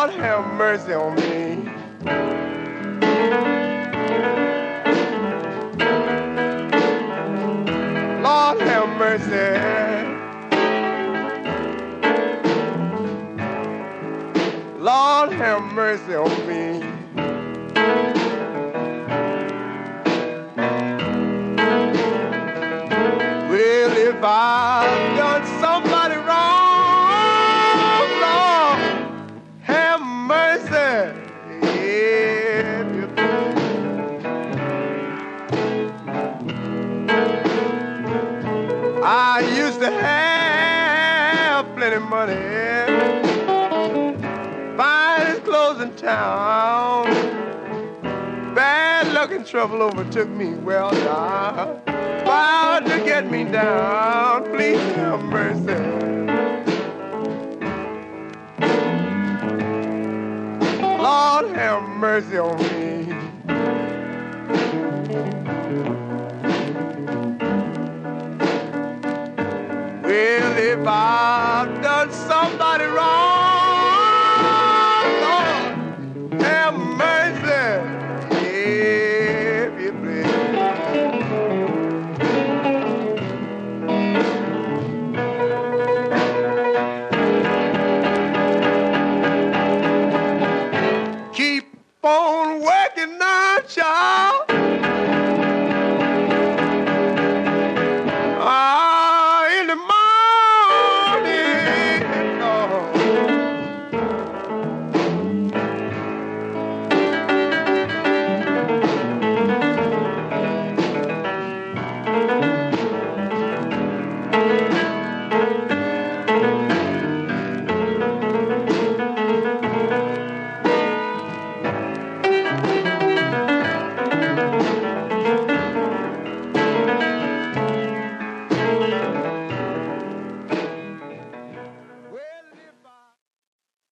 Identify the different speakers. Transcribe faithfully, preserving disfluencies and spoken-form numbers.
Speaker 1: Lord have mercy on me. Lord have mercy. Lord have mercy on me. Well, if I've done somebody wrong, Lord, have mercy. Yeah. I used to have plenty of money, finest clothes in town. Bad luck and trouble overtook me. Well, now, vowed to get me down. Please have mercy. Lord, have mercy on me. Well, if I've done somebody wrong,